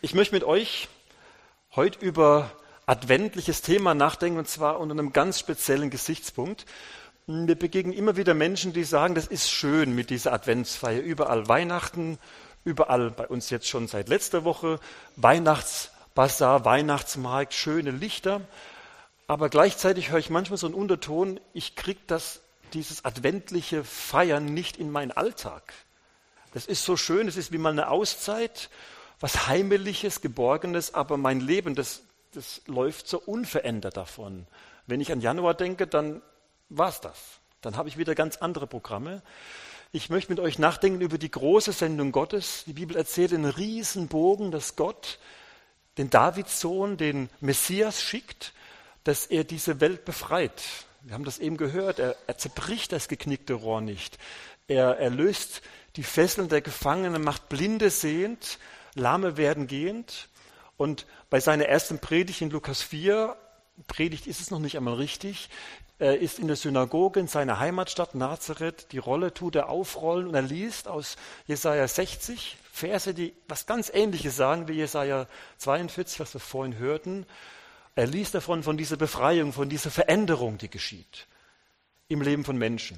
Ich möchte mit euch heute über adventliches Thema nachdenken, und zwar unter einem ganz speziellen Gesichtspunkt. Wir begegnen immer wieder Menschen, die sagen, das ist schön mit dieser Adventsfeier. Überall Weihnachten, überall bei uns jetzt schon seit letzter Woche Weihnachtsbasar, Weihnachtsmarkt, schöne Lichter. Aber gleichzeitig höre ich manchmal so einen Unterton, ich kriege dieses adventliche Feiern nicht in meinen Alltag. Das ist so schön, es ist wie mal eine Auszeit, was Heimeliges, Geborgenes, aber mein Leben, das läuft so unverändert davon. Wenn ich an Januar denke, dann war's das. Dann habe ich wieder ganz andere Programme. Ich möchte mit euch nachdenken über die große Sendung Gottes. Die Bibel erzählt einen Riesenbogen, dass Gott den Davidssohn, den Messias schickt, dass er diese Welt befreit. Wir haben das eben gehört, er zerbricht das geknickte Rohr nicht. Er löst die Fesseln der Gefangenen, macht Blinde sehend, Lahme werden gehend. Und bei seiner ersten Predigt in Lukas 4, Predigt ist es noch nicht einmal richtig, er ist in der Synagoge in seiner Heimatstadt Nazareth, die Rolle tut er aufrollen und er liest aus Jesaja 60 Verse, die was ganz Ähnliches sagen wie Jesaja 42, was wir vorhin hörten. Er liest davon, von dieser Befreiung, von dieser Veränderung, die geschieht im Leben von Menschen.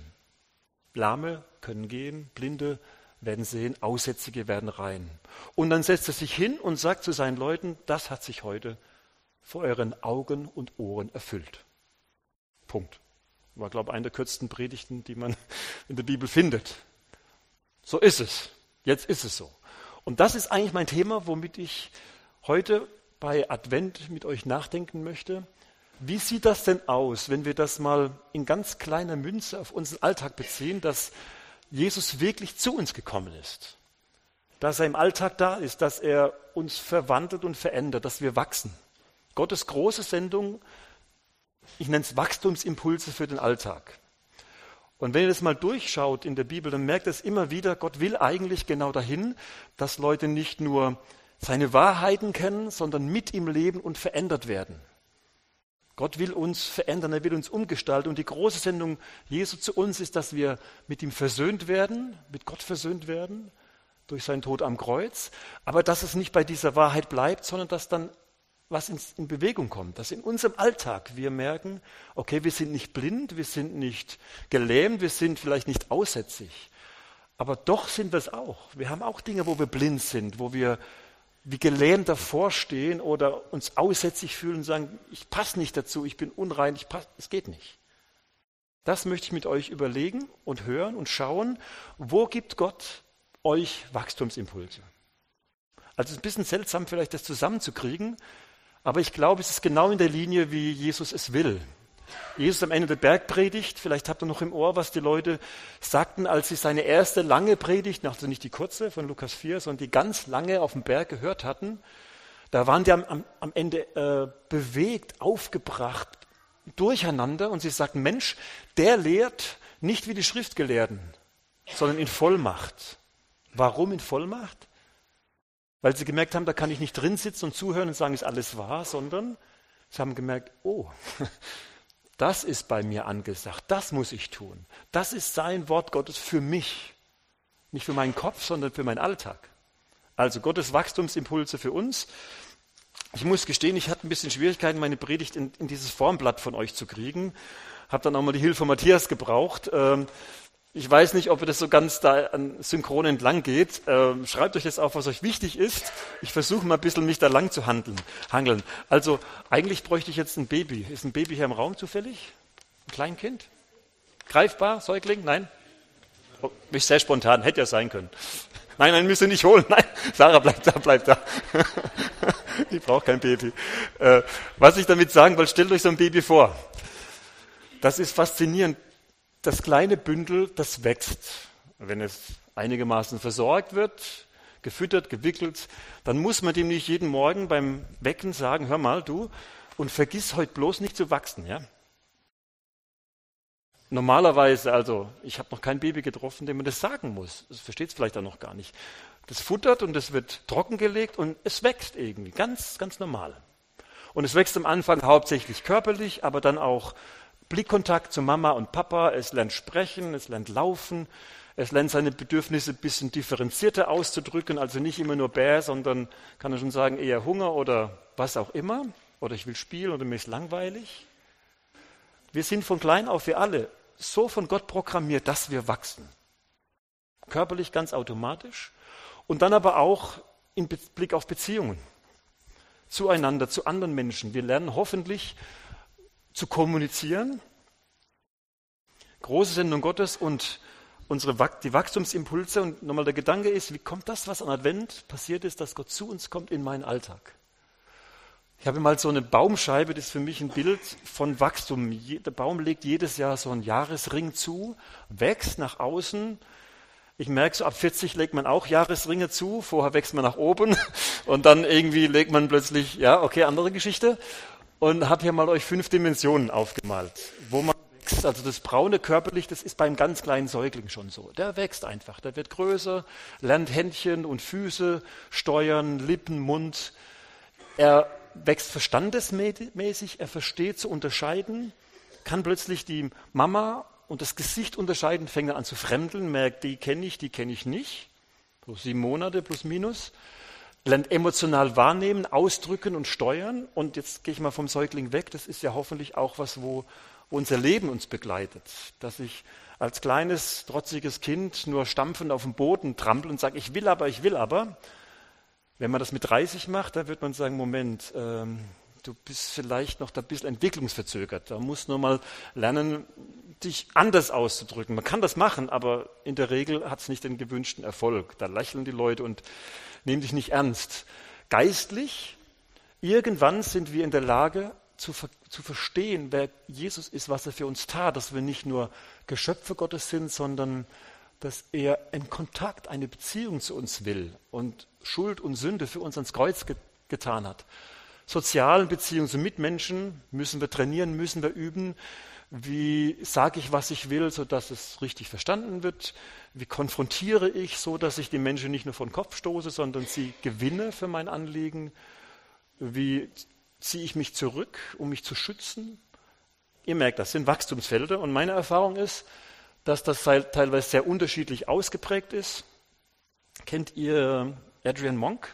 Lahme können gehen, Blinde werden sehen, Aussätzige werden rein. Und dann setzt er sich hin und sagt zu seinen Leuten, das hat sich heute vor euren Augen und Ohren erfüllt. Punkt. War, glaube ich, eine der kürzesten Predigten, die man in der Bibel findet. So ist es. Jetzt ist es so. Und das ist eigentlich mein Thema, womit ich heute bei Advent mit euch nachdenken möchte. Wie sieht das denn aus, wenn wir das mal in ganz kleiner Münze auf unseren Alltag beziehen, dass Jesus wirklich zu uns gekommen ist, dass er im Alltag da ist, dass er uns verwandelt und verändert, dass wir wachsen. Gottes große Sendung, ich nenne es Wachstumsimpulse für den Alltag. Und wenn ihr das mal durchschaut in der Bibel, dann merkt ihr es immer wieder, Gott will eigentlich genau dahin, dass Leute nicht nur seine Wahrheiten kennen, sondern mit ihm leben und verändert werden. Gott will uns verändern, er will uns umgestalten. Und die große Sendung Jesu zu uns ist, dass wir mit ihm versöhnt werden, mit Gott versöhnt werden, durch seinen Tod am Kreuz. Aber dass es nicht bei dieser Wahrheit bleibt, sondern dass dann was in Bewegung kommt. Dass in unserem Alltag wir merken, okay, wir sind nicht blind, wir sind nicht gelähmt, wir sind vielleicht nicht aussätzig. Aber doch sind wir es auch. Wir haben auch Dinge, wo wir blind sind, wo wir wie gelähmt davor stehen oder uns aussätzig fühlen und sagen, ich passe nicht dazu, ich bin unrein, es geht nicht. Das möchte ich mit euch überlegen und hören und schauen, wo gibt Gott euch Wachstumsimpulse? Also es ist ein bisschen seltsam vielleicht das zusammenzukriegen, aber ich glaube, es ist genau in der Linie, wie Jesus es will. Jesus am Ende der Bergpredigt, vielleicht habt ihr noch im Ohr, was die Leute sagten, als sie seine erste lange Predigt, also nicht die kurze von Lukas 4, sondern die ganz lange auf dem Berg gehört hatten. Da waren die am Ende bewegt, aufgebracht, durcheinander und sie sagten, Mensch, der lehrt nicht wie die Schriftgelehrten, sondern in Vollmacht. Warum in Vollmacht? Weil sie gemerkt haben, da kann ich nicht drin sitzen und zuhören und sagen, ist alles wahr, sondern sie haben gemerkt, oh, das ist bei mir angesagt, das muss ich tun. Das ist sein Wort Gottes für mich. Nicht für meinen Kopf, sondern für meinen Alltag. Also Gottes Wachstumsimpulse für uns. Ich muss gestehen, ich hatte ein bisschen Schwierigkeiten, meine Predigt in dieses Formblatt von euch zu kriegen. Habe dann auch mal die Hilfe von Matthias gebraucht. Ich weiß nicht, ob das so ganz da synchron entlang geht. Schreibt euch jetzt auf, was euch wichtig ist. Ich versuche mal ein bisschen, mich da lang zu hangeln. Also eigentlich bräuchte ich jetzt ein Baby. Ist ein Baby hier im Raum zufällig? Ein Kleinkind? Greifbar? Säugling? Nein? Oh, bin sehr spontan. Hätte ja sein können. Nein, müsst ihr nicht holen. Nein, Sarah, bleibt da. Ich brauche kein Baby. Was ich damit sagen will, stellt euch so ein Baby vor. Das ist faszinierend. Das kleine Bündel, das wächst. Wenn es einigermaßen versorgt wird, gefüttert, gewickelt, dann muss man dem nicht jeden Morgen beim Wecken sagen, hör mal, du, und vergiss heute bloß nicht zu wachsen. Ja? Normalerweise, also ich habe noch kein Baby getroffen, dem man das sagen muss. Das versteht es vielleicht auch noch gar nicht. Das futtert und es wird trockengelegt und es wächst irgendwie, ganz, ganz normal. Und es wächst am Anfang hauptsächlich körperlich, aber dann auch Blickkontakt zu Mama und Papa, es lernt sprechen, es lernt laufen, Es lernt seine Bedürfnisse ein bisschen differenzierter auszudrücken, also nicht immer nur Bär, sondern kann er schon sagen, eher Hunger oder was auch immer. Oder ich will spielen oder mir ist langweilig. Wir sind von klein auf, wir alle, so von Gott programmiert, dass wir wachsen. Körperlich ganz automatisch und dann aber auch im Blick auf Beziehungen. Zueinander, zu anderen Menschen. Wir lernen hoffentlich zu kommunizieren. Große Sendung Gottes und die Wachstumsimpulse. Und nochmal der Gedanke ist, wie kommt das, was an Advent passiert ist, dass Gott zu uns kommt in meinen Alltag? Ich habe mal so eine Baumscheibe, das ist für mich ein Bild von Wachstum. Der Baum legt jedes Jahr so einen Jahresring zu, wächst nach außen. Ich merke, so ab 40 legt man auch Jahresringe zu, vorher wächst man nach oben und dann irgendwie legt man plötzlich, ja, okay, andere Geschichte. Und habe hier mal euch 5 Dimensionen aufgemalt, wo man wächst. Also das braune Körperlicht, das ist beim ganz kleinen Säugling schon so. Der wächst einfach, der wird größer, lernt Händchen und Füße steuern, Lippen, Mund. Er wächst verstandesmäßig, er versteht zu unterscheiden, kann plötzlich die Mama und das Gesicht unterscheiden, fängt er an zu fremdeln, merkt, die kenne ich nicht, so 7 Monate plus minus, lernt emotional wahrnehmen, ausdrücken und steuern. Und jetzt gehe ich mal vom Säugling weg, das ist ja hoffentlich auch was, wo unser Leben uns begleitet, dass ich als kleines, trotziges Kind nur stampfend auf dem Boden trampel und sage, ich will aber. Wenn man das mit 30 macht, dann wird man sagen, Moment, du bist vielleicht noch ein bisschen entwicklungsverzögert. Da musst du nur mal lernen, dich anders auszudrücken. Man kann das machen, aber in der Regel hat es nicht den gewünschten Erfolg. Da lächeln die Leute und nehmen dich nicht ernst. Geistlich, irgendwann sind wir in der Lage zu verstehen, wer Jesus ist, was er für uns tat, dass wir nicht nur Geschöpfe Gottes sind, sondern dass er einen Kontakt, eine Beziehung zu uns will und Schuld und Sünde für uns ans Kreuz getan hat. Sozialen Beziehungen zu Mitmenschen müssen wir trainieren, müssen wir üben. Wie sage ich, was ich will, sodass es richtig verstanden wird? Wie konfrontiere ich, so dass ich die Menschen nicht nur vor den Kopf stoße, sondern sie gewinne für mein Anliegen? Wie ziehe ich mich zurück, um mich zu schützen? Ihr merkt, das sind Wachstumsfelder und meine Erfahrung ist, dass das teilweise sehr unterschiedlich ausgeprägt ist. Kennt ihr Adrian Monk?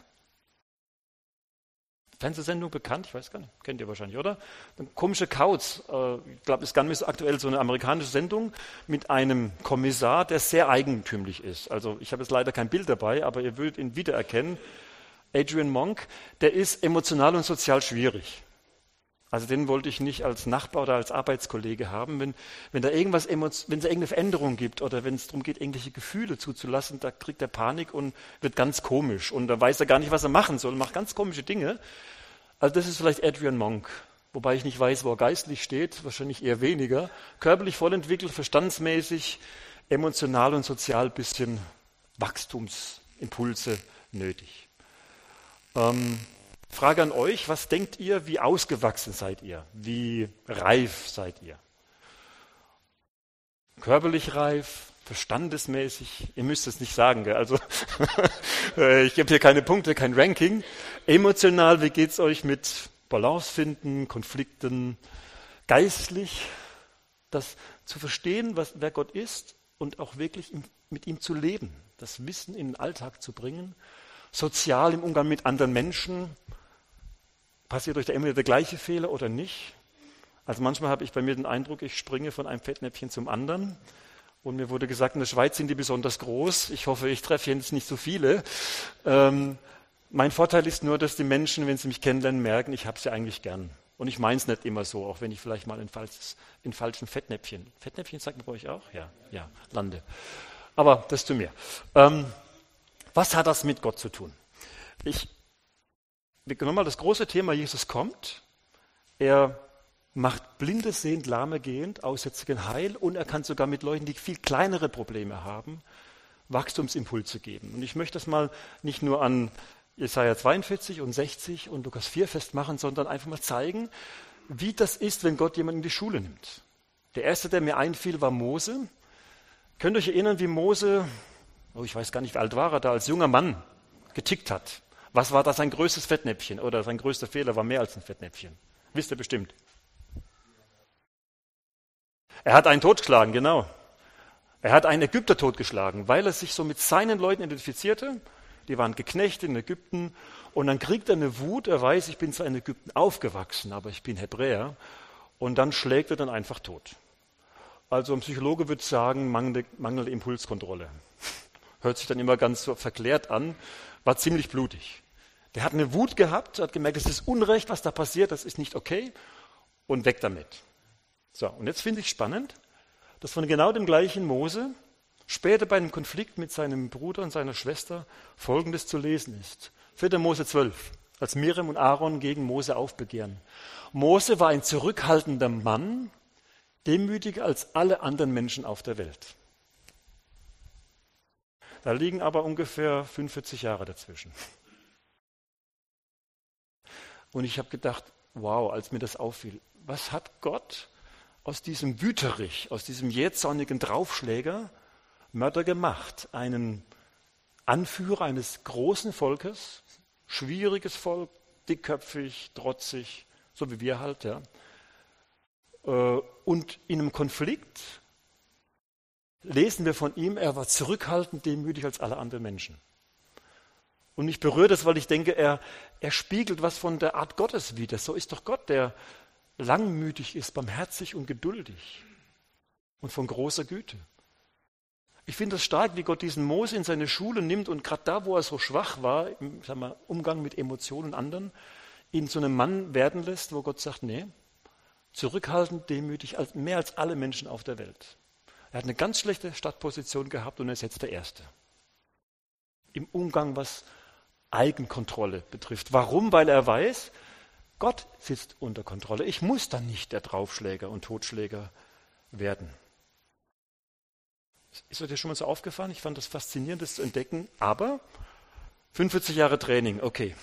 Fernsehsendung bekannt, ich weiß gar nicht, kennt ihr wahrscheinlich, oder? Eine komische Kauz, ich glaube, es ist gar nicht mehr so aktuell, so eine amerikanische Sendung mit einem Kommissar, der sehr eigentümlich ist. Also ich habe jetzt leider kein Bild dabei, aber ihr würdet ihn wiedererkennen. Adrian Monk, der ist emotional und sozial schwierig. Also den wollte ich nicht als Nachbar oder als Arbeitskollege haben. Wenn da wenn es irgendeine Veränderung gibt oder wenn es darum geht, irgendwelche Gefühle zuzulassen, da kriegt er Panik und wird ganz komisch. Und da weiß er gar nicht, was er machen soll, macht ganz komische Dinge. Also das ist vielleicht Adrian Monk, wobei ich nicht weiß, wo er geistlich steht, wahrscheinlich eher weniger. Körperlich voll entwickelt, verstandsmäßig, emotional und sozial ein bisschen Wachstumsimpulse nötig. Frage an euch, was denkt ihr, wie ausgewachsen seid ihr? Wie reif seid ihr? Körperlich reif, verstandesmäßig? Ihr müsst es nicht sagen, gell? Also ich gebe hier keine Punkte, kein Ranking. Emotional, wie geht es euch mit Balance finden, Konflikten? Geistlich, das zu verstehen, wer Gott ist und auch wirklich mit ihm zu leben, das Wissen in den Alltag zu bringen. Sozial im Umgang mit anderen Menschen. Passiert euch da immer der gleiche Fehler oder nicht? Also manchmal habe ich bei mir den Eindruck, ich springe von einem Fettnäpfchen zum anderen. Und mir wurde gesagt, in der Schweiz sind die besonders groß. Ich hoffe, ich treffe jetzt nicht so viele. Mein Vorteil ist nur, dass die Menschen, wenn sie mich kennenlernen, merken, ich habe sie eigentlich gern. Und ich meine es nicht immer so, auch wenn ich vielleicht mal in falschen Fettnäpfchen. Fettnäpfchen sagt man bei euch auch? Ja, lande. Aber das zu mir. Was hat das mit Gott zu tun? Wir nehmen mal das große Thema, Jesus kommt, er macht Blinde sehend, Lahme gehend, Aussätzigen heil und er kann sogar mit Leuten, die viel kleinere Probleme haben, Wachstumsimpulse geben. Und ich möchte das mal nicht nur an Jesaja 42 und 60 und Lukas 4 festmachen, sondern einfach mal zeigen, wie das ist, wenn Gott jemanden in die Schule nimmt. Der erste, der mir einfiel, war Mose. Könnt ihr euch erinnern, wie Mose, ich weiß gar nicht, wie alt war er da, als junger Mann getickt hat? Was war da sein größtes Fettnäpfchen? Oder sein größter Fehler war mehr als ein Fettnäpfchen? Wisst ihr bestimmt. Er hat einen totgeschlagen, genau. Er hat einen Ägypter totgeschlagen, weil er sich so mit seinen Leuten identifizierte. Die waren Geknechte in Ägypten. Und dann kriegt er eine Wut, er weiß, ich bin zwar in Ägypten aufgewachsen, aber ich bin Hebräer. Und dann schlägt er dann einfach tot. Also ein Psychologe würde sagen, mangelnde Impulskontrolle. Hört sich dann immer ganz so verklärt an, war ziemlich blutig. Der hat eine Wut gehabt, hat gemerkt, es ist Unrecht, was da passiert, das ist nicht okay und weg damit. So, und jetzt finde ich spannend, dass von genau dem gleichen Mose später bei einem Konflikt mit seinem Bruder und seiner Schwester Folgendes zu lesen ist. 4. Mose 12, als Miriam und Aaron gegen Mose aufbegehren. Mose war ein zurückhaltender Mann, demütiger als alle anderen Menschen auf der Welt. Da liegen aber ungefähr 45 Jahre dazwischen. Und ich habe gedacht, wow, als mir das auffiel, was hat Gott aus diesem Wüterich, aus diesem jähzornigen Draufschläger Mörder gemacht? Einen Anführer eines großen Volkes, schwieriges Volk, dickköpfig, trotzig, so wie wir halt, ja. Und in einem Konflikt lesen wir von ihm, er war zurückhaltend, demütig als alle anderen Menschen. Und mich berührt das, weil ich denke, er spiegelt was von der Art Gottes wider. So ist doch Gott, der langmütig ist, barmherzig und geduldig und von großer Güte. Ich finde das stark, wie Gott diesen Mose in seine Schule nimmt und gerade da, wo er so schwach war, im Umgang mit Emotionen anderen, ihn zu einem Mann werden lässt, wo Gott sagt, nee, zurückhaltend, demütig, mehr als alle Menschen auf der Welt. Er hat eine ganz schlechte Startposition gehabt und er ist jetzt der Erste. Im Umgang, was Eigenkontrolle betrifft. Warum? Weil er weiß, Gott sitzt unter Kontrolle. Ich muss dann nicht der Draufschläger und Totschläger werden. Ist euch das schon mal so aufgefallen? Ich fand das faszinierend, das zu entdecken. Aber 45 Jahre Training, okay.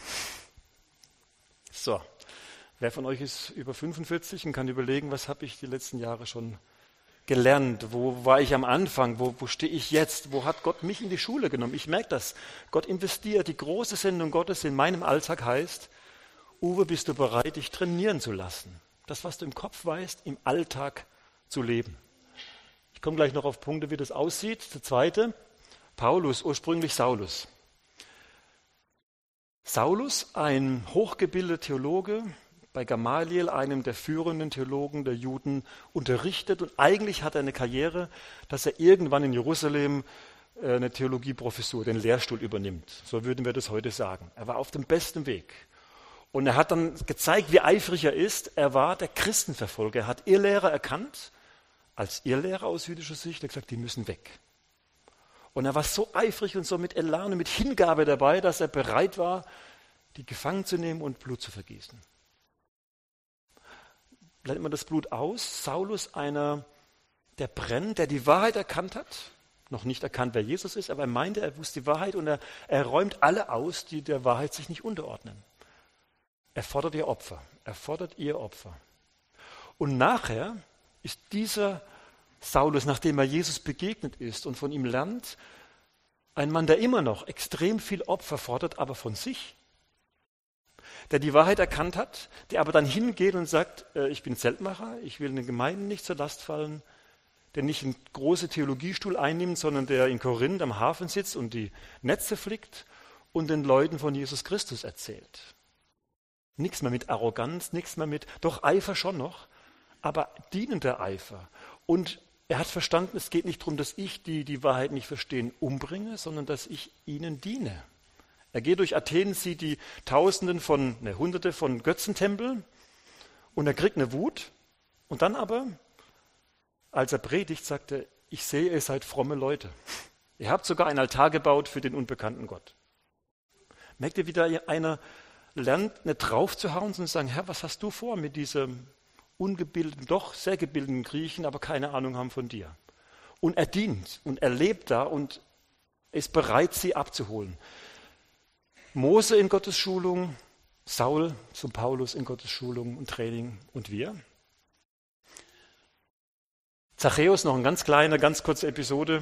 So, wer von euch ist über 45 und kann überlegen, was habe ich die letzten Jahre schon gelernt? Wo war ich am Anfang? Wo stehe ich jetzt? Wo hat Gott mich in die Schule genommen? Ich merke das. Gott investiert. Die große Sendung Gottes in meinem Alltag heißt, Uwe, bist du bereit, dich trainieren zu lassen? Das, was du im Kopf weißt, im Alltag zu leben. Ich komme gleich noch auf Punkte, wie das aussieht. Der zweite, Paulus, ursprünglich Saulus. Saulus, ein hochgebildeter Theologe, bei Gamaliel, einem der führenden Theologen der Juden, unterrichtet und eigentlich hat er eine Karriere, dass er irgendwann in Jerusalem eine Theologieprofessur, den Lehrstuhl übernimmt. So würden wir das heute sagen. Er war auf dem besten Weg. Und er hat dann gezeigt, wie eifrig er ist. Er war der Christenverfolger. Er hat Irrlehrer erkannt, als Irrlehrer aus jüdischer Sicht. Er hat gesagt, die müssen weg. Und er war so eifrig und so mit Elan und mit Hingabe dabei, dass er bereit war, die gefangen zu nehmen und Blut zu vergießen. Blendet man das Blut aus? Saulus, einer, der brennt, der die Wahrheit erkannt hat, noch nicht erkannt, wer Jesus ist, aber er meinte, er wusste die Wahrheit und er räumt alle aus, die der Wahrheit sich nicht unterordnen. Er fordert ihr Opfer. Er fordert ihr Opfer. Und nachher ist dieser Saulus, nachdem er Jesus begegnet ist und von ihm lernt, ein Mann, der immer noch extrem viel Opfer fordert, aber von sich. Der die Wahrheit erkannt hat, der aber dann hingeht und sagt, ich bin Zeltmacher, ich will den Gemeinden nicht zur Last fallen, der nicht einen großen Theologiestuhl einnimmt, sondern der in Korinth am Hafen sitzt und die Netze flickt und den Leuten von Jesus Christus erzählt. Nichts mehr mit Arroganz, nichts mehr mit, doch Eifer schon noch, aber dienender Eifer. Und er hat verstanden, es geht nicht darum, dass ich, die die Wahrheit nicht verstehen, umbringe, sondern dass ich ihnen diene. Er geht durch Athen, sieht die Hunderte von Götzentempeln und er kriegt eine Wut. Und dann aber, als er predigt, sagt er, ich sehe, ihr seid fromme Leute. Ihr habt sogar einen Altar gebaut für den unbekannten Gott. Merkt ihr, wie da einer lernt, nicht drauf zu hauen, sondern zu sagen, Herr, was hast du vor mit diesem ungebildeten, doch sehr gebildeten Griechen, aber keine Ahnung haben von dir. Und er dient und er lebt da und ist bereit, sie abzuholen. Mose in Gottes Schulung, Saul zum Paulus in Gottes Schulung und Training und wir. Zachäus, noch eine ganz kurze Episode.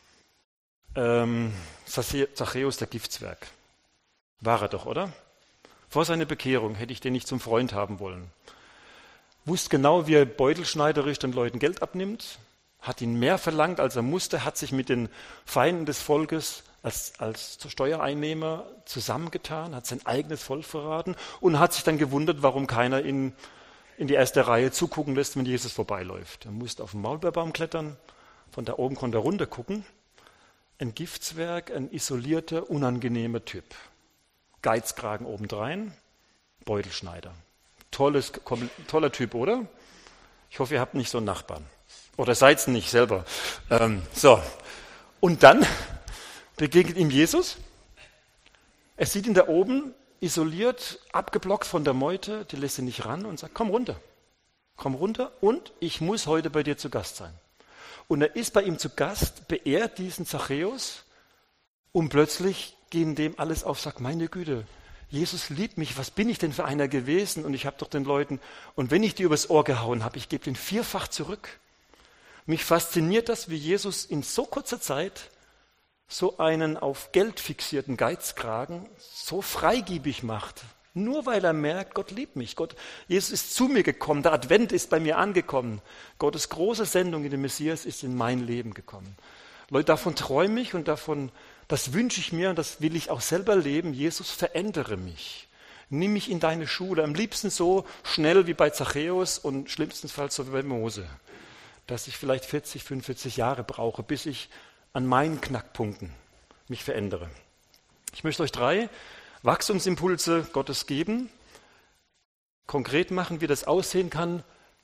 Zachäus, der Giftswerk. War er doch, oder? Vor seiner Bekehrung hätte ich den nicht zum Freund haben wollen. Wusste genau, wie er beutelschneiderisch den Leuten Geld abnimmt. hat ihn mehr verlangt, als er musste, hat sich mit den Feinden des Volkes als Steuereinnehmer zusammengetan, hat sein eigenes Volk verraten und hat sich dann gewundert, warum keiner ihn in die erste Reihe zugucken lässt, wenn Jesus vorbeiläuft. Er musste auf den Maulbeerbaum klettern, von da oben konnte er runter gucken. Ein Giftswerk, ein isolierter, unangenehmer Typ. Geizkragen obendrein, Beutelschneider. Toller Typ, oder? Ich hoffe, ihr habt nicht so einen Nachbarn. Oder seid es nicht selber. So. Und dann begegnet ihm Jesus. Er sieht ihn da oben, isoliert, abgeblockt von der Meute, die lässt ihn nicht ran und sagt, komm runter und ich muss heute bei dir zu Gast sein. Und er ist bei ihm zu Gast, beehrt diesen Zachäus und plötzlich gehen dem alles auf, sagt, meine Güte, Jesus liebt mich, was bin ich denn für einer gewesen? Und ich habe doch den Leuten, und wenn ich dir übers Ohr gehauen habe, ich gebe den vierfach zurück. Mich fasziniert das, wie Jesus in so kurzer Zeit so einen auf Geld fixierten Geizkragen so freigebig macht. Nur weil er merkt, Gott liebt mich. Jesus ist zu mir gekommen, der Advent ist bei mir angekommen. Gottes große Sendung in dem Messias ist in mein Leben gekommen. Leute, davon träume ich und das wünsche ich mir und das will ich auch selber leben. Jesus, verändere mich. Nimm mich in deine Schule. Am liebsten so schnell wie bei Zachäus und schlimmstenfalls so wie bei Mose. Dass ich vielleicht 40, 45 Jahre brauche, bis ich an meinen Knackpunkten mich verändere. Ich möchte euch 3 Wachstumsimpulse Gottes geben, konkret machen, wie das aussehen kann,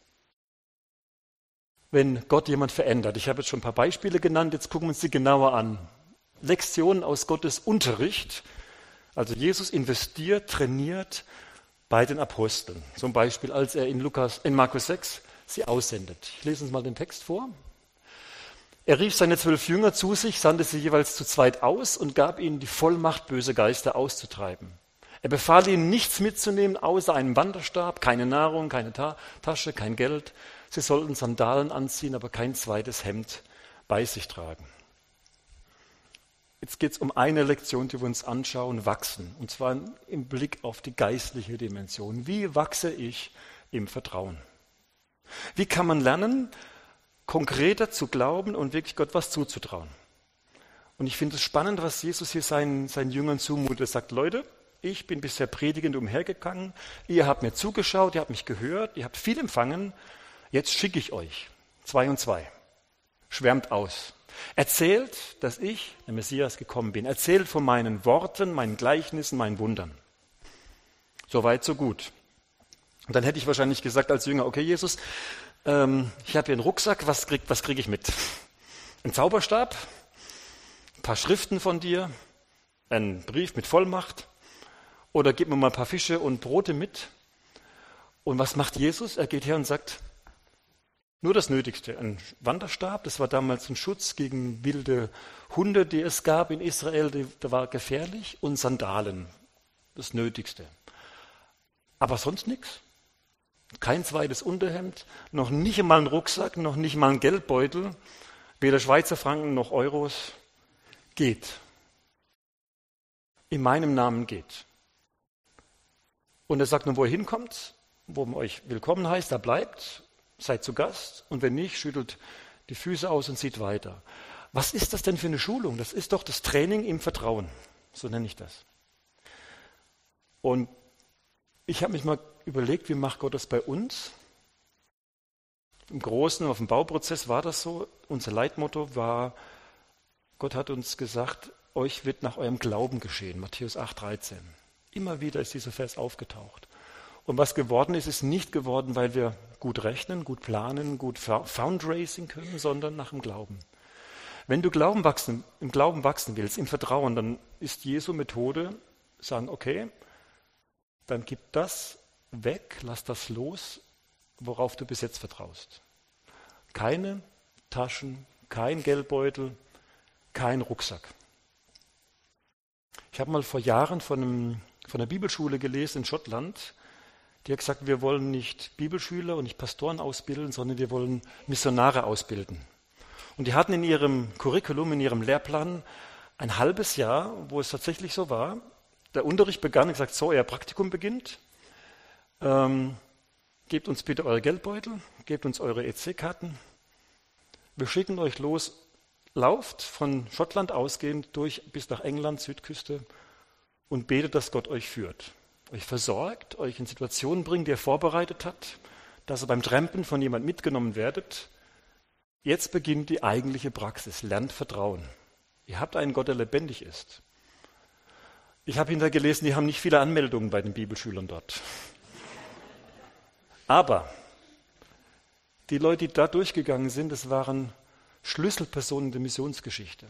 wenn Gott jemand verändert. Ich habe jetzt schon ein paar Beispiele genannt, jetzt gucken wir uns die genauer an. Lektionen aus Gottes Unterricht. Also Jesus investiert, trainiert bei den Aposteln. Zum Beispiel, als er in Markus 6 sie aussendet. Ich lese uns mal den Text vor. Er rief seine 12 Jünger zu sich, sandte sie jeweils zu zweit aus und gab ihnen die Vollmacht, böse Geister auszutreiben. Er befahl ihnen, nichts mitzunehmen, außer einen Wanderstab, keine Nahrung, keine Tasche, kein Geld. Sie sollten Sandalen anziehen, aber kein zweites Hemd bei sich tragen. Jetzt geht es um eine Lektion, die wir uns anschauen, wachsen. Und zwar im Blick auf die geistliche Dimension. Wie wachse ich im Vertrauen? Wie kann man lernen, konkreter zu glauben und wirklich Gott was zuzutrauen? Und ich finde es spannend, was Jesus hier seinen Jüngern zumutet. Er sagt, Leute, ich bin bisher predigend umhergegangen, ihr habt mir zugeschaut, ihr habt mich gehört, ihr habt viel empfangen, jetzt schicke ich euch, 2 und 2. Schwärmt aus. Erzählt, dass ich, der Messias, gekommen bin. Erzählt von meinen Worten, meinen Gleichnissen, meinen Wundern. So weit, so gut. Und dann hätte ich wahrscheinlich gesagt als Jünger, okay Jesus, ich habe hier einen Rucksack, was krieg ich mit? Ein Zauberstab, ein paar Schriften von dir, einen Brief mit Vollmacht oder gib mir mal ein paar Fische und Brote mit. Und was macht Jesus? Er geht her und sagt, nur das Nötigste. Ein Wanderstab, das war damals ein Schutz gegen wilde Hunde, die es gab in Israel, der war gefährlich, und Sandalen, das Nötigste. Aber sonst nichts. Kein zweites Unterhemd, noch nicht einmal ein Rucksack, noch nicht mal ein Geldbeutel, weder Schweizer Franken noch Euros. Geht. In meinem Namen geht. Und er sagt nun, wo ihr hinkommt, wo man euch willkommen heißt, da bleibt, seid zu Gast und wenn nicht, schüttelt die Füße aus und zieht weiter. Was ist das denn für eine Schulung? Das ist doch das Training im Vertrauen, so nenne ich das. Und ich habe mich mal überlegt, wie macht Gott das bei uns? Im Großen, auf dem Bauprozess war das so. Unser Leitmotto war, Gott hat uns gesagt, euch wird nach eurem Glauben geschehen. Matthäus 8,13. Immer wieder ist dieser Vers aufgetaucht. Und was geworden ist, ist nicht geworden, weil wir gut rechnen, gut planen, gut Fundraising können, sondern nach dem Glauben. Wenn du im Glauben wachsen willst, im Vertrauen, dann ist Jesu Methode, sagen, okay, dann gib das weg, lass das los, worauf du bis jetzt vertraust. Keine Taschen, kein Geldbeutel, kein Rucksack. Ich habe mal vor Jahren von einer Bibelschule gelesen in Schottland, die hat gesagt, wir wollen nicht Bibelschüler und nicht Pastoren ausbilden, sondern wir wollen Missionare ausbilden. Und die hatten in ihrem Curriculum, in ihrem Lehrplan ein halbes Jahr, wo es tatsächlich so war, der Unterricht begann und gesagt, so, euer Praktikum beginnt, gebt uns bitte eure Geldbeutel, gebt uns eure EC-Karten, Wir schicken euch los, lauft von Schottland ausgehend durch bis nach England, Südküste und betet, dass Gott euch führt, euch versorgt, euch in Situationen bringt, die er vorbereitet hat, dass ihr beim Trampen von jemand mitgenommen werdet. Jetzt beginnt die eigentliche Praxis. Lernt Vertrauen. Ihr habt einen Gott, der lebendig ist. Ich habe hinterher gelesen, die haben nicht viele Anmeldungen bei den Bibelschülern dort. Aber die Leute, die da durchgegangen sind, das waren Schlüsselpersonen der Missionsgeschichte.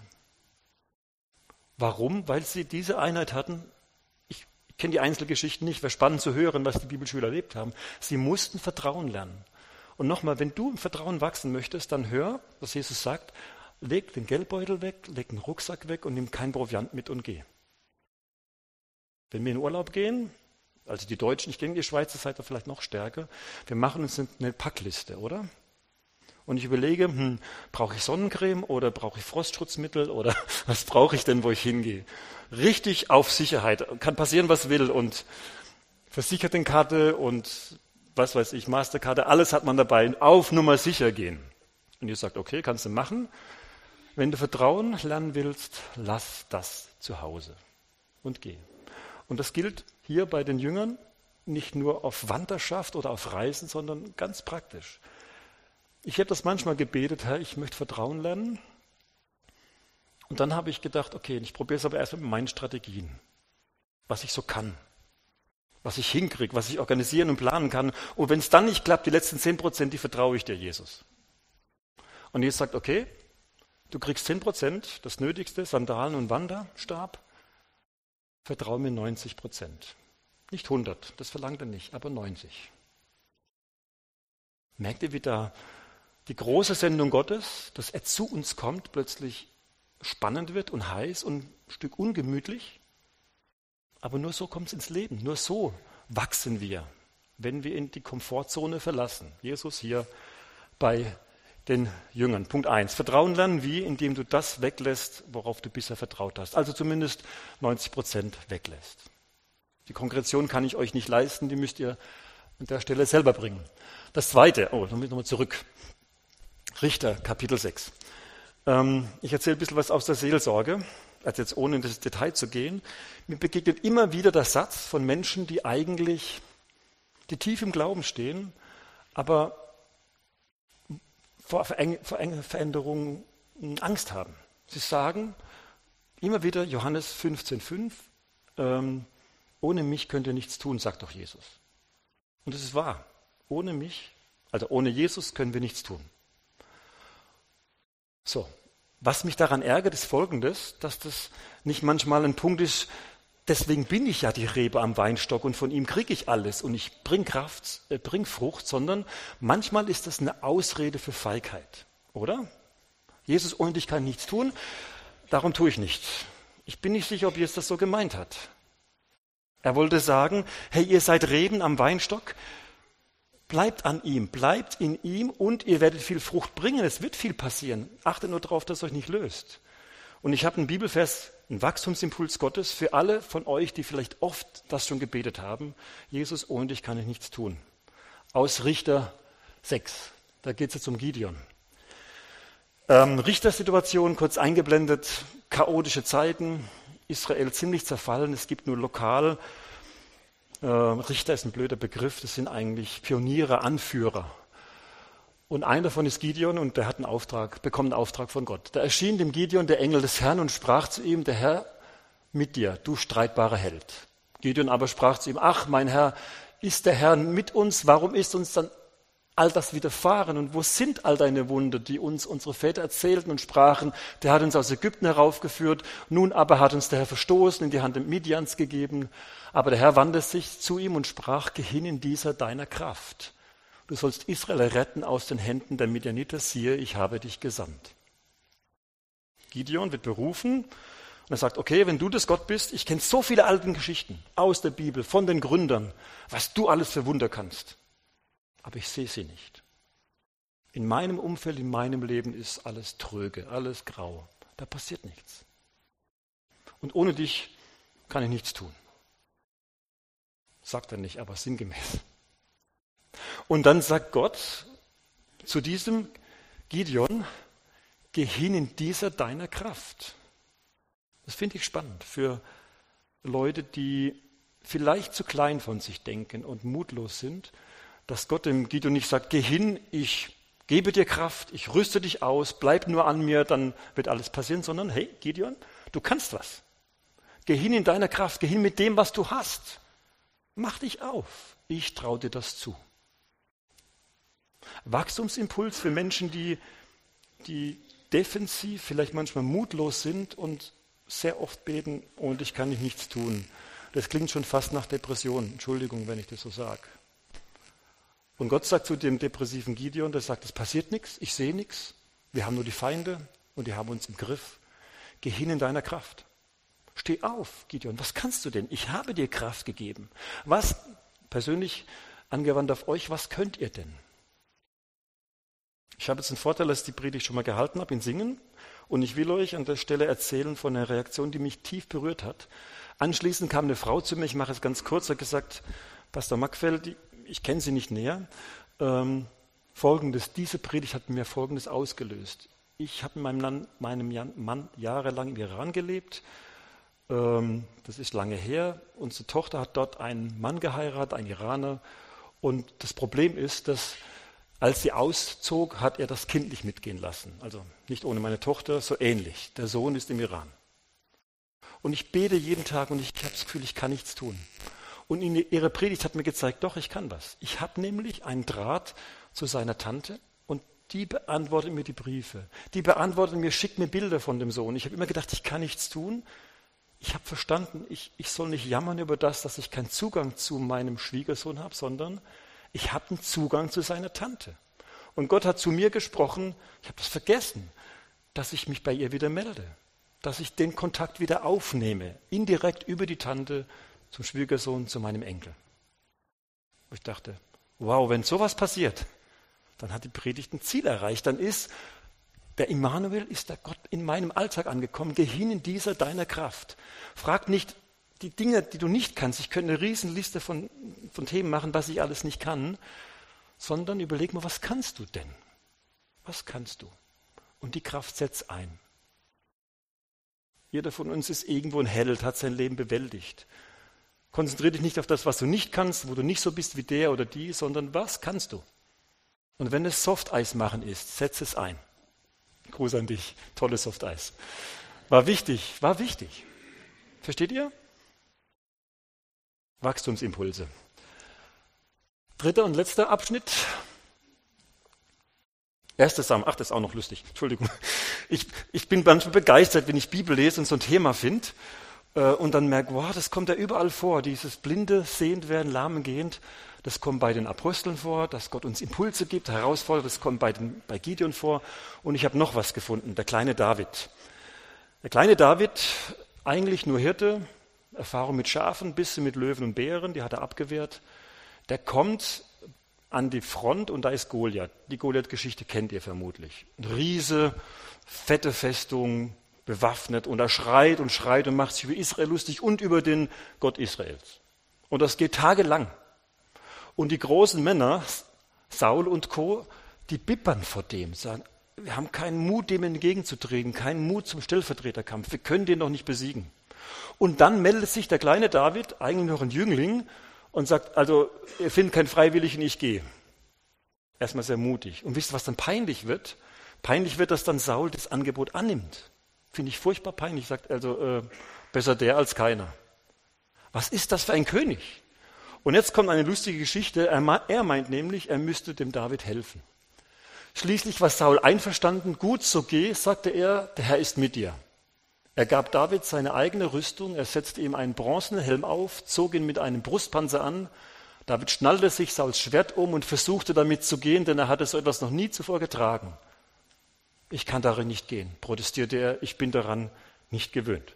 Warum? Weil sie diese Einheit hatten. Ich kenne die Einzelgeschichten nicht, wäre spannend zu hören, was die Bibelschüler erlebt haben. Sie mussten Vertrauen lernen. Und nochmal, wenn du im Vertrauen wachsen möchtest, dann hör, was Jesus sagt, leg den Geldbeutel weg, leg den Rucksack weg und nimm kein Proviant mit und geh. Wenn wir in Urlaub gehen, also die Deutschen, ich denke, die Schweizer seid ihr vielleicht noch stärker, wir machen uns eine Packliste, oder? Und ich überlege, brauche ich Sonnencreme oder brauche ich Frostschutzmittel oder was brauche ich denn, wo ich hingehe? Richtig auf Sicherheit, kann passieren, was will und Versichertenkarte und was weiß ich, Masterkarte, alles hat man dabei, auf Nummer sicher gehen. Und ihr sagt, okay, kannst du machen. Wenn du Vertrauen lernen willst, lass das zu Hause und geh. Und das gilt hier bei den Jüngern nicht nur auf Wanderschaft oder auf Reisen, sondern ganz praktisch. Ich habe das manchmal gebetet, Herr, ich möchte Vertrauen lernen. Und dann habe ich gedacht, okay, ich probiere es aber erst mit meinen Strategien, was ich so kann. Was ich hinkriege, was ich organisieren und planen kann. Und wenn es dann nicht klappt, die letzten 10%, die vertraue ich dir, Jesus. Und Jesus sagt, okay, du kriegst 10%, das Nötigste, Sandalen und Wanderstab, vertraue mir 90%. Nicht 100, das verlangt er nicht, aber 90. Merkt ihr, wie da die große Sendung Gottes, dass er zu uns kommt, plötzlich spannend wird und heiß und ein Stück ungemütlich? Aber nur so kommt es ins Leben, nur so wachsen wir, wenn wir in die Komfortzone verlassen. Jesus hier bei den Jüngern. Punkt 1. Vertrauen lernen wie? Indem du das weglässt, worauf du bisher vertraut hast. Also zumindest 90% weglässt. Die Konkretion kann ich euch nicht leisten, die müsst ihr an der Stelle selber bringen. Das Zweite, dann muss ich nochmal zurück. Richter, Kapitel 6. Ich erzähle ein bisschen was aus der Seelsorge. Also jetzt ohne in das Detail zu gehen, mir begegnet immer wieder der Satz von Menschen, die tief im Glauben stehen, aber vor Veränderungen Angst haben. Sie sagen immer wieder Johannes 15,5, ohne mich könnt ihr nichts tun, sagt doch Jesus. Und das ist wahr. Ohne mich, also ohne Jesus können wir nichts tun. So. Was mich daran ärgert, ist Folgendes, dass das nicht manchmal ein Punkt ist, deswegen bin ich ja die Rebe am Weinstock und von ihm kriege ich alles und ich bringe Frucht, sondern manchmal ist das eine Ausrede für Feigheit, oder? Jesus, ohne dich kann ich nichts tun, darum tue ich nichts. Ich bin nicht sicher, ob Jesus das so gemeint hat. Er wollte sagen, hey, ihr seid Reben am Weinstock, bleibt an ihm, bleibt in ihm und ihr werdet viel Frucht bringen. Es wird viel passieren. Achtet nur darauf, dass es euch nicht löst. Und ich habe einen Bibelvers, einen Wachstumsimpuls Gottes für alle von euch, die vielleicht oft das schon gebetet haben. Jesus, ohne dich kann ich nichts tun. Aus Richter 6. Da geht es jetzt um Gideon. Richtersituation, kurz eingeblendet, chaotische Zeiten, Israel ziemlich zerfallen, es gibt nur lokal. Richter ist ein blöder Begriff, das sind eigentlich Pioniere, Anführer. Und einer davon ist Gideon und der hat bekommt einen Auftrag von Gott. Da erschien dem Gideon der Engel des Herrn und sprach zu ihm, der Herr mit dir, du streitbarer Held. Gideon aber sprach zu ihm, ach mein Herr, ist der Herr mit uns, warum ist uns dann all das widerfahren und wo sind all deine Wunder, die uns unsere Väter erzählten und sprachen, der hat uns aus Ägypten heraufgeführt, nun aber hat uns der Herr verstoßen, in die Hand des Midians gegeben. Aber der Herr wandte sich zu ihm und sprach, geh hin in dieser deiner Kraft. Du sollst Israel retten aus den Händen der Midianiter, siehe, ich habe dich gesandt. Gideon wird berufen und er sagt, okay, wenn du das Gott bist, ich kenne so viele alte Geschichten aus der Bibel, von den Gründern, was du alles für Wunder kannst. Aber ich sehe sie nicht. In meinem Umfeld, in meinem Leben ist alles tröge, alles grau. Da passiert nichts. Und ohne dich kann ich nichts tun. Sagt er nicht, aber sinngemäß. Und dann sagt Gott zu diesem Gideon, geh hin in dieser deiner Kraft. Das finde ich spannend für Leute, die vielleicht zu klein von sich denken und mutlos sind, dass Gott dem Gideon nicht sagt, geh hin, ich gebe dir Kraft, ich rüste dich aus, bleib nur an mir, dann wird alles passieren, sondern hey Gideon, du kannst was. Geh hin in deiner Kraft, geh hin mit dem, was du hast. Mach dich auf, ich traue dir das zu. Wachstumsimpuls für Menschen, die defensiv, vielleicht manchmal mutlos sind und sehr oft beten, und ich kann nichts tun. Das klingt schon fast nach Depression. Entschuldigung, wenn ich das so sage. Und Gott sagt zu dem depressiven Gideon, der sagt, es passiert nichts, ich sehe nichts, wir haben nur die Feinde und die haben uns im Griff. Geh hin in deiner Kraft. Steh auf, Gideon, was kannst du denn? Ich habe dir Kraft gegeben. Was, persönlich angewandt auf euch, was könnt ihr denn? Ich habe jetzt den Vorteil, dass ich die Predigt schon mal gehalten habe in Singen, und ich will euch an der Stelle erzählen von einer Reaktion, die mich tief berührt hat. Anschließend kam eine Frau zu mir, ich mache es ganz kurz, hat gesagt, Pastor Mackfeld, ich kenne sie nicht näher, diese Predigt hat mir Folgendes ausgelöst. Ich habe mit meinem Mann jahrelang im Iran gelebt, das ist lange her, unsere Tochter hat dort einen Mann geheiratet, einen Iraner, und das Problem ist, dass als sie auszog, hat er das Kind nicht mitgehen lassen. Also nicht ohne meine Tochter, so ähnlich. Der Sohn ist im Iran. Und ich bete jeden Tag und ich habe das Gefühl, ich kann nichts tun. Und ihre Predigt hat mir gezeigt, doch, ich kann was. Ich habe nämlich einen Draht zu seiner Tante und die beantwortet mir die Briefe. Die beantwortet mir, schickt mir Bilder von dem Sohn. Ich habe immer gedacht, ich kann nichts tun. Ich habe verstanden, ich soll nicht jammern über das, dass ich keinen Zugang zu meinem Schwiegersohn habe, sondern ich habe einen Zugang zu seiner Tante. Und Gott hat zu mir gesprochen, ich habe das vergessen, dass ich mich bei ihr wieder melde, dass ich den Kontakt wieder aufnehme, indirekt über die Tante zum Schwiegersohn, zu meinem Enkel. Und ich dachte, wow, wenn sowas passiert, dann hat die Predigt ein Ziel erreicht, dann ist der Immanuel, ist der Gott in meinem Alltag angekommen, geh hin in dieser deiner Kraft. Frag nicht die Dinge, die du nicht kannst, ich könnte eine Riesenliste von Themen machen, was ich alles nicht kann, sondern überleg mal, was kannst du denn? Was kannst du? Und die Kraft setzt ein. Jeder von uns ist irgendwo ein Held, hat sein Leben bewältigt. Konzentriere dich nicht auf das, was du nicht kannst, wo du nicht so bist wie der oder die, sondern was kannst du? Und wenn es Softeis machen ist, setz es ein. Gruß an dich, tolles Softeis. War wichtig. Versteht ihr? Wachstumsimpulse. Dritter und letzter Abschnitt. 1. Samuel, das ist auch noch lustig, Entschuldigung. Ich bin manchmal begeistert, wenn ich Bibel lese und so ein Thema finde und dann merke, wow, das kommt ja überall vor, dieses blinde, sehend werden, lahmgehend, das kommt bei den Aposteln vor, dass Gott uns Impulse gibt, herausfordert, das kommt bei Gideon vor, und ich habe noch was gefunden, der kleine David. Der kleine David, eigentlich nur Hirte, Erfahrung mit Schafen, ein bisschen mit Löwen und Bären, die hat er abgewehrt. Der kommt an die Front und da ist Goliath. Die Goliath-Geschichte kennt ihr vermutlich. Ein Riese, fette Festung, bewaffnet, und er schreit und macht sich über Israel lustig und über den Gott Israels. Und das geht tagelang. Und die großen Männer, Saul und Co., die bibbern vor dem, sagen, wir haben keinen Mut, dem entgegenzutreten, keinen Mut zum Stellvertreterkampf, wir können den doch nicht besiegen. Und dann meldet sich der kleine David, eigentlich noch ein Jüngling, und sagt, also ihr findet keinen Freiwilligen, ich gehe. Erstmal sehr mutig. Und wisst ihr, was dann peinlich wird? Peinlich wird, dass dann Saul das Angebot annimmt. Finde ich furchtbar peinlich. Sagt also, besser der als keiner. Was ist das für ein König? Und jetzt kommt eine lustige Geschichte. Er meint nämlich, er müsste dem David helfen. Schließlich war Saul einverstanden, gut, so geh, sagte er, der Herr ist mit dir. Er gab David seine eigene Rüstung, er setzte ihm einen bronzenen Helm auf, zog ihn mit einem Brustpanzer an. David schnallte sich Sauls Schwert um und versuchte damit zu gehen, denn er hatte so etwas noch nie zuvor getragen. Ich kann darin nicht gehen, protestierte er, ich bin daran nicht gewöhnt.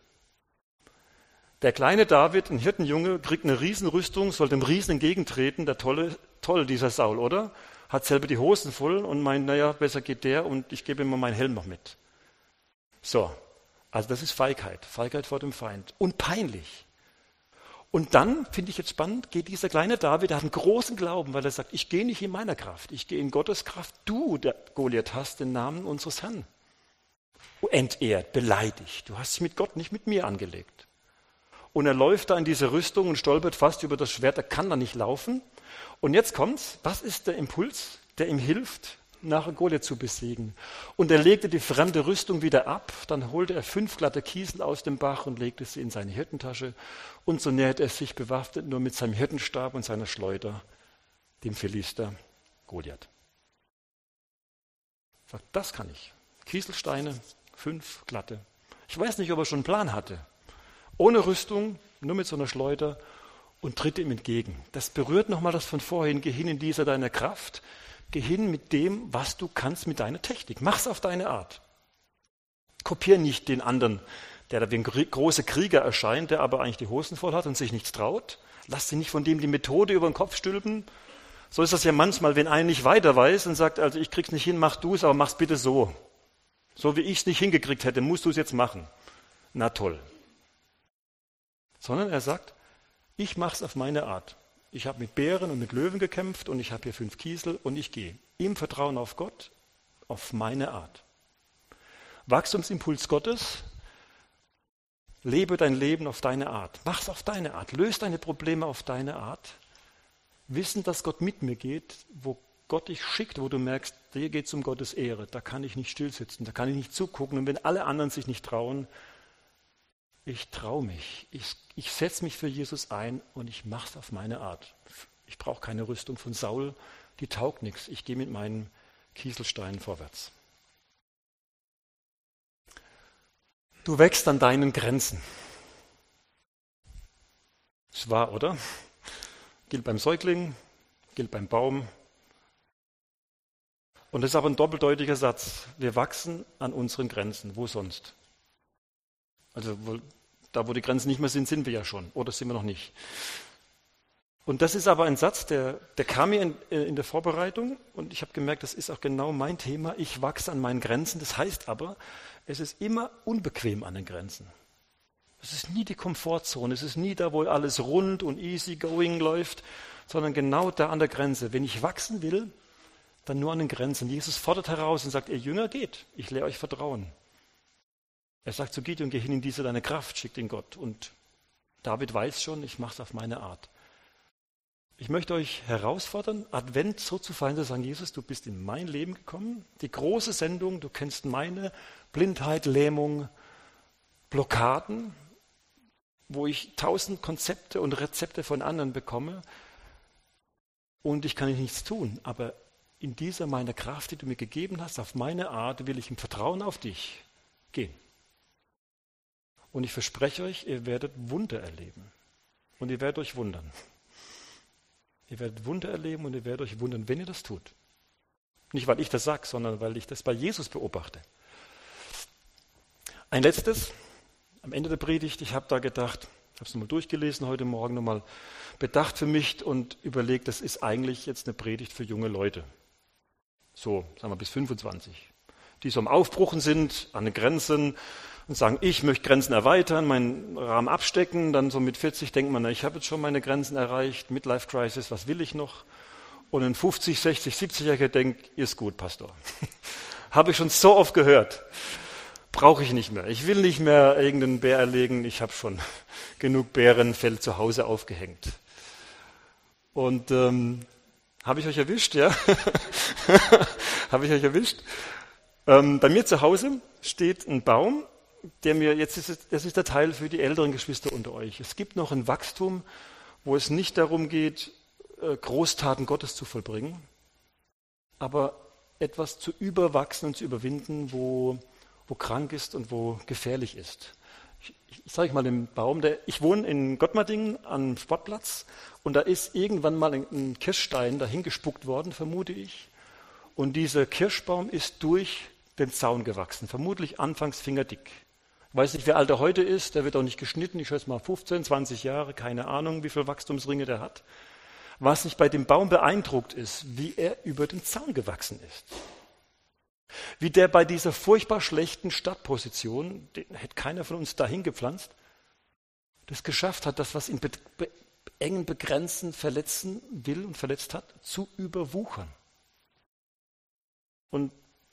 Der kleine David, ein Hirtenjunge, kriegt eine Riesenrüstung, soll dem Riesen entgegentreten, der toll dieser Saul, oder? Hat selber die Hosen voll und meint, naja, besser geht der und ich gebe ihm mal meinen Helm noch mit. So. Also das ist Feigheit vor dem Feind und peinlich. Und dann, finde ich jetzt spannend, geht dieser kleine David, der hat einen großen Glauben, weil er sagt, ich gehe nicht in meiner Kraft, ich gehe in Gottes Kraft. Du, der Goliath, hast den Namen unseres Herrn entehrt, beleidigt. Du hast dich mit Gott, nicht mit mir angelegt. Und er läuft da in diese Rüstung und stolpert fast über das Schwert, er kann da nicht laufen. Und jetzt kommt's, was ist der Impuls, der ihm hilft, nachher Goliath zu besiegen? Und er legte die fremde Rüstung wieder ab, dann holte er 5 glatte Kiesel aus dem Bach und legte sie in seine Hirtentasche. Und so näherte er sich bewaffnet nur mit seinem Hirtenstab und seiner Schleuder dem Philister Goliath. Sagt, das kann ich. Kieselsteine, 5 glatte. Ich weiß nicht, ob er schon einen Plan hatte. Ohne Rüstung, nur mit so einer Schleuder und tritt ihm entgegen. Das berührt nochmal das von vorhin. Geh hin in dieser deiner Kraft. Geh hin mit dem, was du kannst, mit deiner Technik. Mach's auf deine Art. Kopier nicht den anderen, der da wie ein großer Krieger erscheint, der aber eigentlich die Hosen voll hat und sich nichts traut. Lass dich nicht von dem die Methode über den Kopf stülpen. So ist das ja manchmal, wenn einer nicht weiter weiß und sagt, also ich krieg's nicht hin, mach du es, aber mach's bitte so. So wie ich es nicht hingekriegt hätte, musst du es jetzt machen. Na toll. Sondern er sagt, ich mach's auf meine Art. Ich habe mit Bären und mit Löwen gekämpft und ich habe hier 5 Kiesel und ich gehe. Im Vertrauen auf Gott, auf meine Art. Wachstumsimpuls Gottes, lebe dein Leben auf deine Art. Mach's auf deine Art. Löse deine Probleme auf deine Art. Wissen, dass Gott mit mir geht, wo Gott dich schickt, wo du merkst, hier geht es um Gottes Ehre. Da kann ich nicht stillsitzen, da kann ich nicht zugucken. Und wenn alle anderen sich nicht trauen, ich traue mich. Ich setze mich für Jesus ein und ich mache es auf meine Art. Ich brauche keine Rüstung von Saul, die taugt nichts. Ich gehe mit meinen Kieselsteinen vorwärts. Du wächst an deinen Grenzen. Ist wahr, oder? Gilt beim Säugling, gilt beim Baum. Und das ist aber ein doppeldeutiger Satz. Wir wachsen an unseren Grenzen. Wo sonst? Also da, wo die Grenzen nicht mehr sind, sind wir ja schon. Oder sind wir noch nicht? Und das ist aber ein Satz, der kam mir in der Vorbereitung und ich habe gemerkt, das ist auch genau mein Thema. Ich wachse an meinen Grenzen. Das heißt aber, es ist immer unbequem an den Grenzen. Es ist nie die Komfortzone, es ist nie da, wo alles rund und easy going läuft, sondern genau da an der Grenze. Wenn ich wachsen will, dann nur an den Grenzen. Jesus fordert heraus und sagt, ihr Jünger, geht, ich lehre euch Vertrauen. Er sagt zu Gideon, geh hin in diese deine Kraft, schickt ihn Gott. Und David weiß schon, ich mache es auf meine Art. Ich möchte euch herausfordern, Advent so zu feiern, zu sagen, Jesus, du bist in mein Leben gekommen, die große Sendung, du kennst meine Blindheit, Lähmung, Blockaden, wo ich 1000 Konzepte und Rezepte von anderen bekomme und ich kann nichts tun, aber in dieser meiner Kraft, die du mir gegeben hast, auf meine Art, will ich im Vertrauen auf dich gehen. Und ich verspreche euch, ihr werdet Wunder erleben und ihr werdet euch wundern. Ihr werdet Wunder erleben und ihr werdet euch wundern, wenn ihr das tut. Nicht, weil ich das sage, sondern weil ich das bei Jesus beobachte. Ein letztes, am Ende der Predigt, ich habe da gedacht, ich habe es nochmal durchgelesen heute Morgen, nochmal bedacht für mich und überlegt, das ist eigentlich jetzt eine Predigt für junge Leute. So, sagen wir bis 25. Die so am Aufbruchen sind, an den Grenzen und sagen, ich möchte Grenzen erweitern, meinen Rahmen abstecken. Dann so mit 40 denkt man, na, ich habe jetzt schon meine Grenzen erreicht, Midlife Crisis, was will ich noch? Und ein 50, 60, 70-Jähriger denkt, ist gut, Pastor. Habe ich schon so oft gehört. Brauche ich nicht mehr. Ich will nicht mehr irgendeinen Bär erlegen. Ich habe schon genug Bärenfell zu Hause aufgehängt. Und habe ich euch erwischt, ja? Habe ich euch erwischt? Bei mir zu Hause steht ein Baum, das ist der Teil für die älteren Geschwister unter euch. Es gibt noch ein Wachstum, wo es nicht darum geht, Großtaten Gottes zu vollbringen, aber etwas zu überwachsen und zu überwinden, wo krank ist und wo gefährlich ist. Ich sage mal den Baum, ich wohne in Gottmardingen am Sportplatz und da ist irgendwann mal ein Kirschstein dahin gespuckt worden, vermute ich. Und dieser Kirschbaum ist durch den Zaun gewachsen, vermutlich anfangs fingerdick. Ich weiß nicht, wie alt er heute ist, der wird auch nicht geschnitten, ich schätze mal 15, 20 Jahre, keine Ahnung, wie viele Wachstumsringe der hat. Was mich bei dem Baum beeindruckt ist, wie er über den Zaun gewachsen ist. Wie der bei dieser furchtbar schlechten Startposition, den hätte keiner von uns dahin gepflanzt, das geschafft hat, das, was ihn engen, begrenzen, verletzen will und verletzt hat, zu überwuchern. Und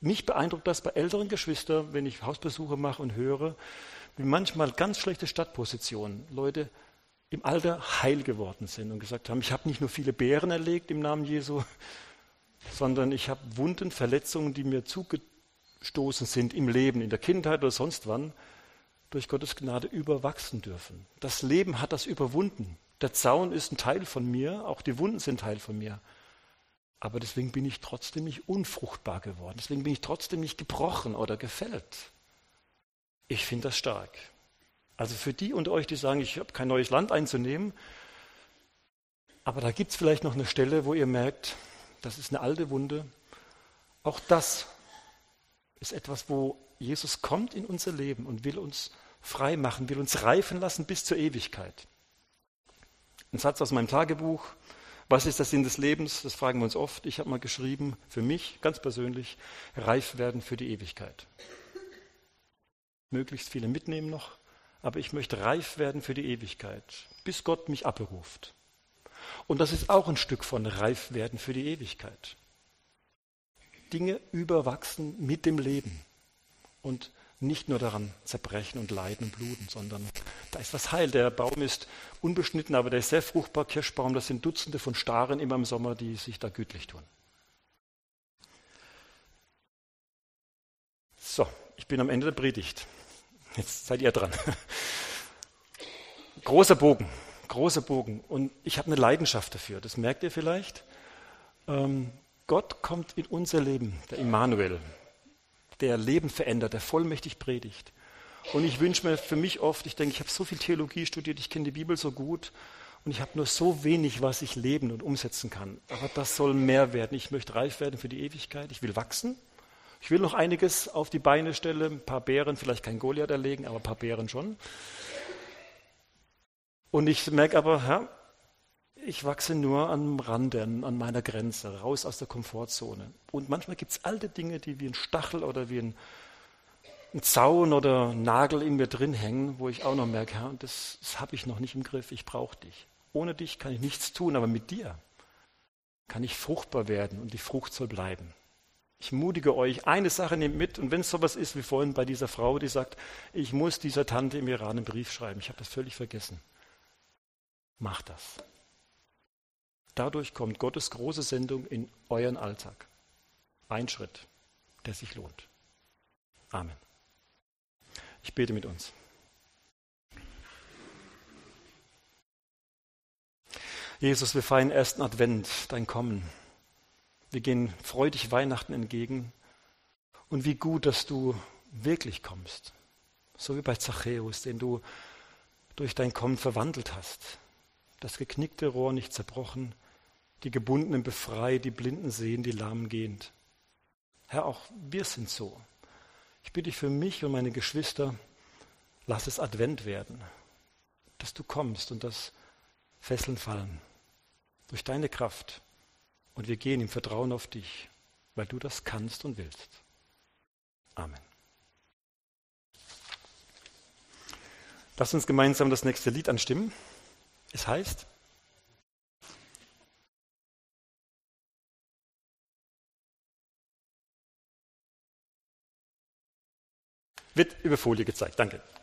Mich beeindruckt das bei älteren Geschwistern, wenn ich Hausbesuche mache und höre, wie manchmal ganz schlechte Stadtpositionen Leute im Alter heil geworden sind und gesagt haben, ich habe nicht nur viele Bären erlegt im Namen Jesu, sondern ich habe Wunden, Verletzungen, die mir zugestoßen sind im Leben, in der Kindheit oder sonst wann, durch Gottes Gnade überwachsen dürfen. Das Leben hat das überwunden. Der Zaun ist ein Teil von mir, auch die Wunden sind Teil von mir. Aber deswegen bin ich trotzdem nicht unfruchtbar geworden. Deswegen bin ich trotzdem nicht gebrochen oder gefällt. Ich finde das stark. Also für die unter euch, die sagen, ich habe kein neues Land einzunehmen, aber da gibt es vielleicht noch eine Stelle, wo ihr merkt, das ist eine alte Wunde. Auch das ist etwas, wo Jesus kommt in unser Leben und will uns frei machen, will uns reifen lassen bis zur Ewigkeit. Ein Satz aus meinem Tagebuch. Was ist der Sinn des Lebens? Das fragen wir uns oft. Ich habe mal geschrieben, für mich ganz persönlich, reif werden für die Ewigkeit. Möglichst viele mitnehmen noch, aber ich möchte reif werden für die Ewigkeit, bis Gott mich abberuft. Und das ist auch ein Stück von reif werden für die Ewigkeit. Dinge überwachsen mit dem Leben und nicht nur daran zerbrechen und leiden und bluten, sondern da ist was heil. Der Baum ist unbeschnitten, aber der ist sehr fruchtbar, Kirschbaum. Das sind Dutzende von Staren immer im Sommer, die sich da gütlich tun. So, ich bin am Ende der Predigt. Jetzt seid ihr dran. Großer Bogen. Und ich habe eine Leidenschaft dafür. Das merkt ihr vielleicht. Gott kommt in unser Leben, der Immanuel, der Leben verändert, der vollmächtig predigt. Und ich wünsche mir für mich oft, ich denke, ich habe so viel Theologie studiert, ich kenne die Bibel so gut und ich habe nur so wenig, was ich leben und umsetzen kann. Aber das soll mehr werden. Ich möchte reif werden für die Ewigkeit. Ich will wachsen. Ich will noch einiges auf die Beine stellen, ein paar Bären, vielleicht kein Goliath erlegen, aber ein paar Bären schon. Und ich merke aber, ich wachse nur am Rande, an meiner Grenze, raus aus der Komfortzone. Und manchmal gibt es alte Dinge, die wie ein Stachel oder wie ein Zaun oder ein Nagel in mir drin hängen, wo ich auch noch merke, Herr, das habe ich noch nicht im Griff, ich brauche dich. Ohne dich kann ich nichts tun, aber mit dir kann ich fruchtbar werden und die Frucht soll bleiben. Ich mutige euch, eine Sache nehmt mit und wenn es sowas ist wie vorhin bei dieser Frau, die sagt, ich muss dieser Tante im Iran einen Brief schreiben, ich habe das völlig vergessen. Macht das. Dadurch kommt Gottes große Sendung in euren Alltag. Ein Schritt, der sich lohnt. Amen. Ich bete mit uns. Jesus, wir feiern ersten Advent, dein Kommen. Wir gehen freudig Weihnachten entgegen. Und wie gut, dass du wirklich kommst. So wie bei Zachäus, den du durch dein Kommen verwandelt hast. Das geknickte Rohr nicht zerbrochen, die Gebundenen befreit, die Blinden sehen, die Lahmen gehend. Herr, auch wir sind so. Ich bitte dich für mich und meine Geschwister, lass es Advent werden, dass du kommst und dass Fesseln fallen durch deine Kraft. Und wir gehen im Vertrauen auf dich, weil du das kannst und willst. Amen. Lass uns gemeinsam das nächste Lied anstimmen. Es heißt, wird über Folie gezeigt. Danke.